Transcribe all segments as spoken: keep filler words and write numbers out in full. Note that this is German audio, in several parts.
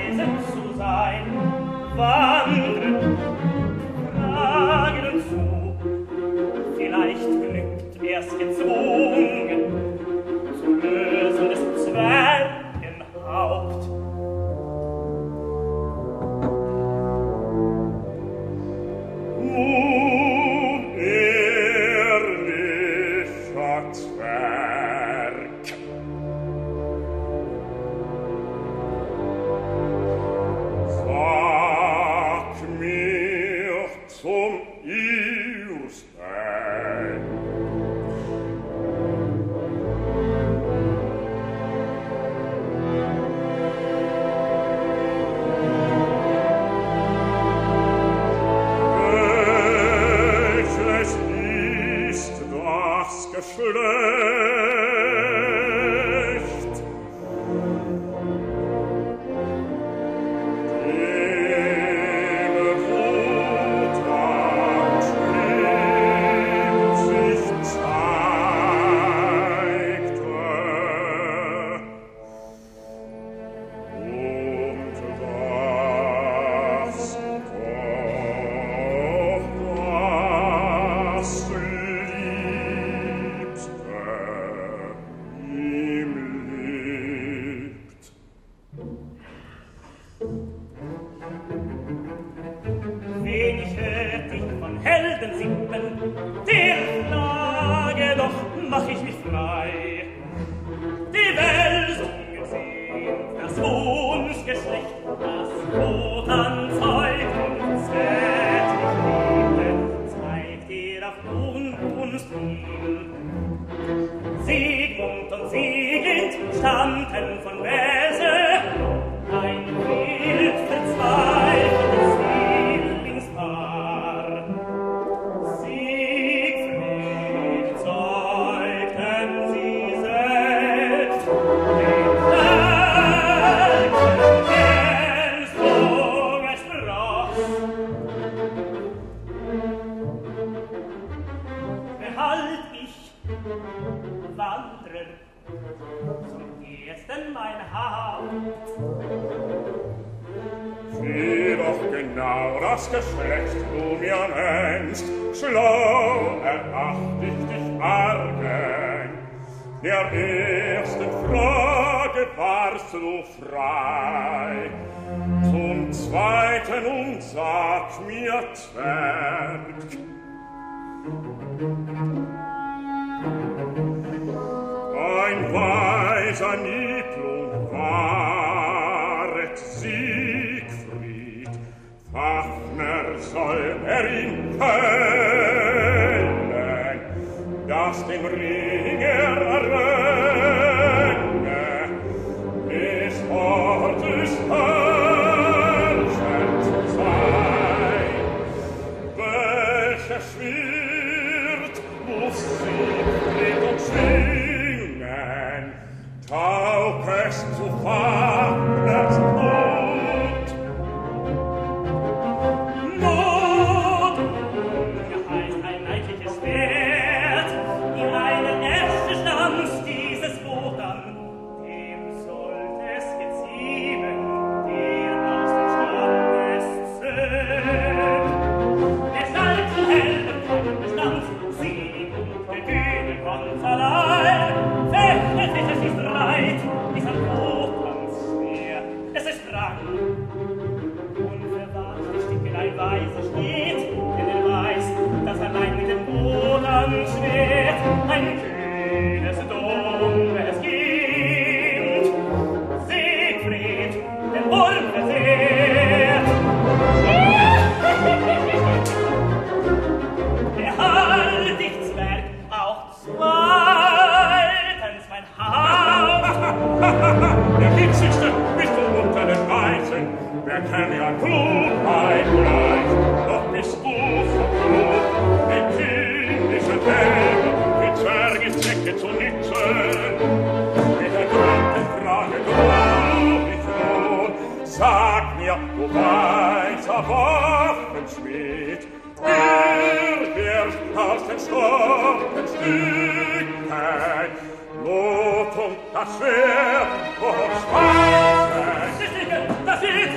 Weise zu sein, wandern, fragen zu, vielleicht glückt er's gezwungen, zu lösen des Zwergenhaupt. Nun ehrlicher Zwerg, sag mir zum Ersten, welches ist das Geschlecht, dem Wohltat schlimm sich zeigte, und das doch das Liebste ihm liebt. Wenig hört ich von Heldensippen, der Frage doch mach ich mich frei. Die Welsungen sehen das Wunschgeschlecht, das Wotan zeugt und zärtlich liebte, zeigt ihr auf Ungunst viel. Siegmund und Sieghild stammten von Welse, ein wild verzweifeltes Zwillingspaar. Siegfried zeugten sie selbst, den Falken, den Sprung ersproch. Behalt ich, Wanderer, zum ersten mein Haupt. Sieh doch genau das Geschlecht du mir nennst, schlau eracht ich dich argen. Der ersten Frage warst du frei, zum zweiten und sag mir, Zwerg, ein weiser Nibelung waret Siegfried, Fafner soll er ihn quälen, dass dem Ring er errenne, des Ortes herrschend sein. Welcher Schwert muss Siegfried und schwingen, taug es zu Fafners Tod. Notruhe heißt ein leidliches Schwert, in einer ersten Stanz dieses Wotan, dem sollt es geziemen, der aus dem Stammes zöhnt. Der starke Helden keinen Bestand, Sieg und Begüne ganz allein, fechtet sich es ist breit, dieser Wotans schwer, es ist rang. Unverwahrt die Stickelei weise steht, denn er weiß, dass allein mit dem Wotan schwert ein kühnes, dunkles gibt. Siegfried, den Wohlversehrt. Erhalt dich, Zwerg, auch zweitens mein Haupt. Der Witzigste bist du unter den Weisen, wer kann ja Klugheit gleich, doch bist du so klug, den kindischen Wegen, die Zwerge Zwecke zu nützen. Mit der dritten Frage glaub ich nun, sag mir, du weiser Waffenschmied, wer wird aus den starken Stücken Not und das Schwert vor Schweißen. Das ist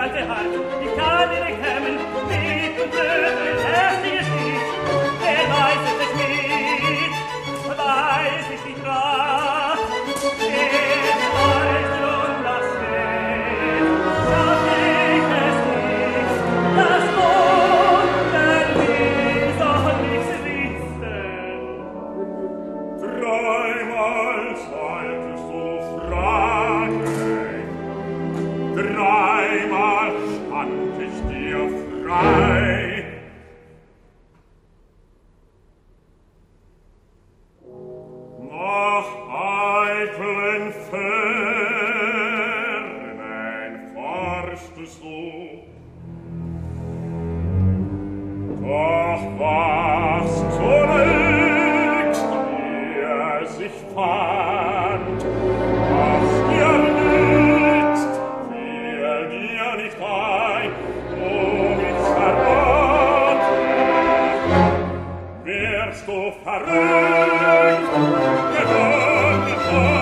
kalte Hart, ich kann dir nicht kämmen, lieb und blöd, herzliches Lied, wer weiß es nicht mit, weiß ich nicht wahr, es weiß und das Welt, schaff ich es nicht, das Wunder will soll nichts wissen. Dreimal solltest du fragen, dreimal stand ich dir frei. Nach eitlen Fernen forstest du, doch was zunächst dir sich fand, was dir nützt, fiel dir nicht ein, um ich verrate, wirst du verrückt, gewonnen